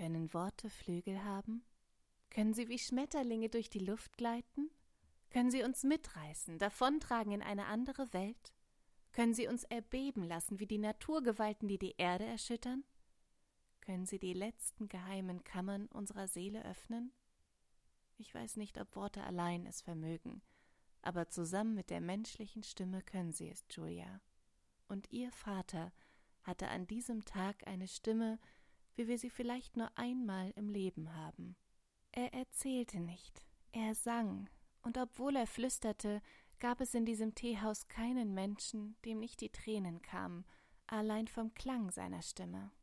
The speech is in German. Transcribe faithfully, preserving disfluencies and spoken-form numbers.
Können Worte Flügel haben? Können sie wie Schmetterlinge durch die Luft gleiten? Können sie uns mitreißen, davontragen in eine andere Welt? Können sie uns erbeben lassen wie die Naturgewalten, die die Erde erschüttern? Können sie die letzten geheimen Kammern unserer Seele öffnen? Ich weiß nicht, ob Worte allein es vermögen, aber zusammen mit der menschlichen Stimme können sie es, Julia. Und ihr Vater hatte an diesem Tag eine Stimme, wie wir sie vielleicht nur einmal im Leben haben. Er erzählte nicht, er sang, und obwohl er flüsterte, gab es in diesem Teehaus keinen Menschen, dem nicht die Tränen kamen, allein vom Klang seiner Stimme.